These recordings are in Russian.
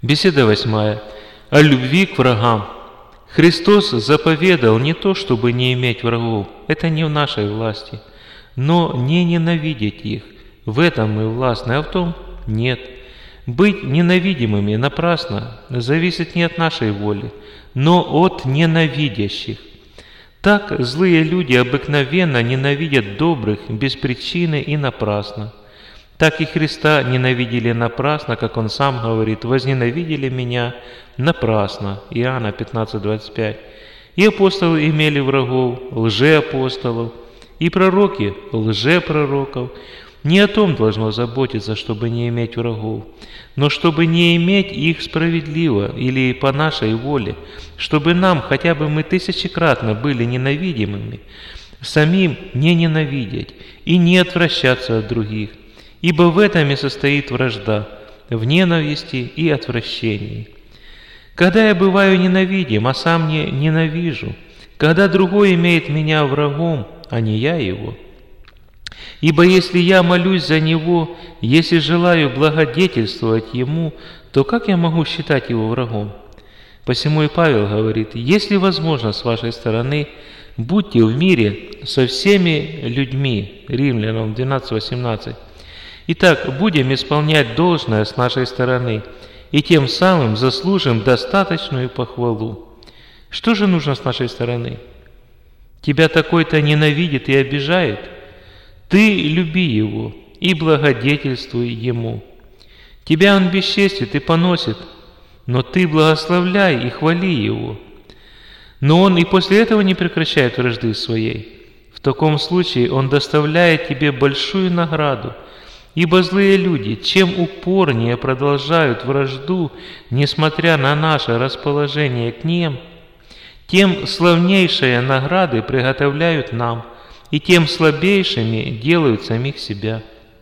Беседа 8. О любви к врагам. Христос заповедал не то, чтобы не иметь врагов, это не в нашей власти, но не ненавидеть их. В этом мы властны, а в том нет. Быть ненавидимыми напрасно зависит не от нашей воли, но от ненавидящих. Так злые люди обыкновенно ненавидят добрых без причины и напрасно. Так и Христа ненавидели напрасно, как Он Сам говорит: «Возненавидели Меня напрасно». Иоанна 15:25. И апостолы имели врагов, лжеапостолов, и пророки лжепророков. Не о том должно заботиться, чтобы не иметь врагов, но чтобы не иметь их справедливо или по нашей воле, чтобы нам, хотя бы мы тысячекратно были ненавидимыми, самим не ненавидеть и не отвращаться от других. Ибо в этом и состоит вражда, в ненависти и отвращении. Когда я бываю ненавидим, а сам не ненавижу, когда другой имеет меня врагом, а не я его. Ибо если я молюсь за него, если желаю благодетельствовать ему, то как я могу считать его врагом? Посему и Павел говорит: если возможно с вашей стороны, будьте в мире со всеми людьми. Римлянам 12:18. Итак, будем исполнять должное с нашей стороны, и тем самым заслужим достаточную похвалу. Что же нужно с нашей стороны? Тебя такой-то ненавидит и обижает? Ты люби его и благодетельствуй ему. Тебя он бесчестит и поносит, но ты благословляй и хвали его. Но он и после этого не прекращает вражды своей. В таком случае он доставляет тебе большую награду. Ибо злые люди, чем упорнее продолжают вражду, несмотря на наше расположение к ним, тем славнейшие награды приготовляют нам, и тем слабейшими делают самих себя.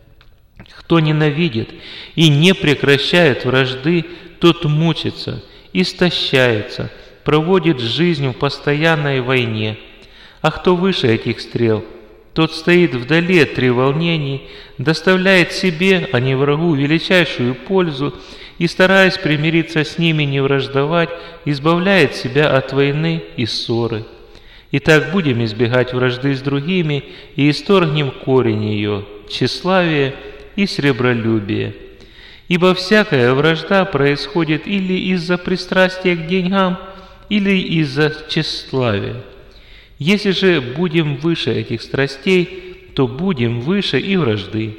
Кто ненавидит и не прекращает вражды, тот мучится, истощается, проводит жизнь в постоянной войне. А кто выше этих стрел, тот стоит вдали от треволнений, доставляет себе, а не врагу, величайшую пользу и, стараясь примириться с ними, не враждовать, избавляет себя от войны и ссоры. Итак, будем избегать вражды с другими и исторгнем корень ее, тщеславие и сребролюбие. Ибо всякая вражда происходит или из-за пристрастия к деньгам, или из-за тщеславия. Если же будем выше этих страстей, то будем выше и вражды.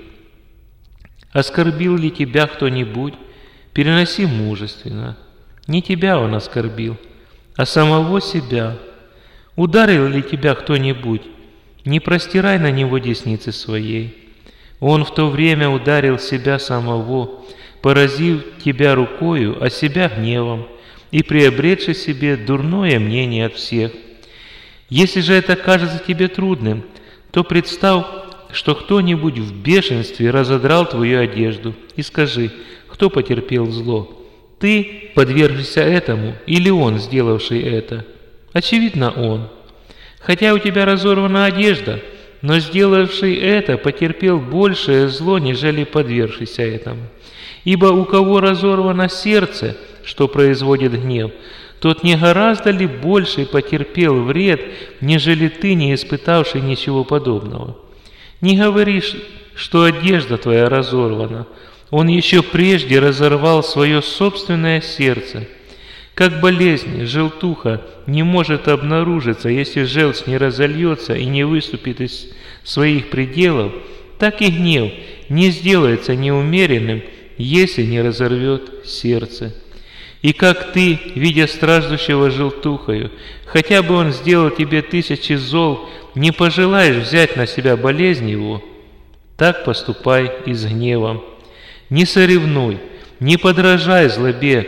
Оскорбил ли тебя кто-нибудь? Переноси мужественно. Не тебя он оскорбил, а самого себя. Ударил ли тебя кто-нибудь? Не простирай на него десницы своей. Он в то время ударил себя самого, поразив тебя рукою, а себя гневом, и приобретши себе дурное мнение от всех. Если же это кажется тебе трудным, то представь, что кто-нибудь в бешенстве разодрал твою одежду, и скажи: кто потерпел зло? Ты, подвергшийся этому, или он, сделавший это? Очевидно, он. Хотя у тебя разорвана одежда, но сделавший это потерпел большее зло, нежели подвергшийся этому. Ибо у кого разорвано сердце, что производит гнев, тот не гораздо ли больше потерпел вред, нежели ты, не испытавший ничего подобного? Не говоришь, что одежда твоя разорвана. Он еще прежде разорвал свое собственное сердце. Как болезнь, желтуха не может обнаружиться, если желчь не разольется и не выступит из своих пределов, так и гнев не сделается неумеренным, если не разорвет сердце. И как ты, видя страждущего желтухою, хотя бы он сделал тебе 1000 зол, не пожелаешь взять на себя болезнь его, так поступай и с гневом. Не соревнуй, не подражай злобе,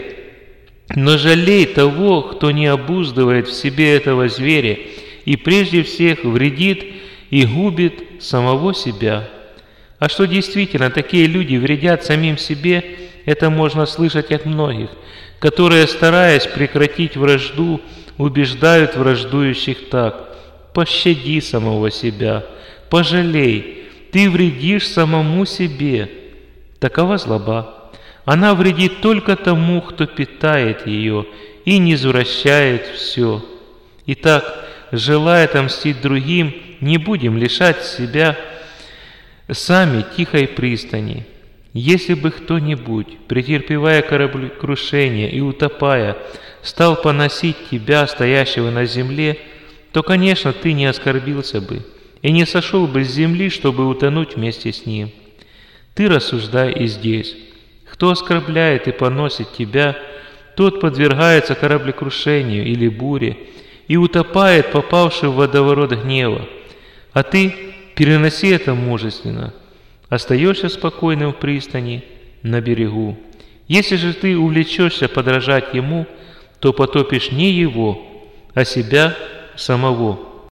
но жалей того, кто не обуздывает в себе этого зверя, и прежде всех вредит и губит самого себя. А что действительно такие люди вредят самим себе, это можно слышать от многих, которые, стараясь прекратить вражду, убеждают враждующих так: пощади самого себя, пожалей, ты вредишь самому себе. Такова злоба. Она вредит только тому, кто питает ее и низвращает все. Итак, желая отомстить другим, не будем лишать себя сами тихой пристани. Если бы кто-нибудь, претерпевая кораблекрушение и утопая, стал поносить тебя, стоящего на земле, то, конечно, ты не оскорбился бы и не сошел бы с земли, чтобы утонуть вместе с ним. Ты рассуждай и здесь. Кто оскорбляет и поносит тебя, тот подвергается кораблекрушению или буре и утопает, попавший в водоворот гнева. А ты переноси это мужественно. Остаешься спокойным в пристани, на берегу. Если же ты увлечешься подражать ему, то потопишь не его, а себя самого.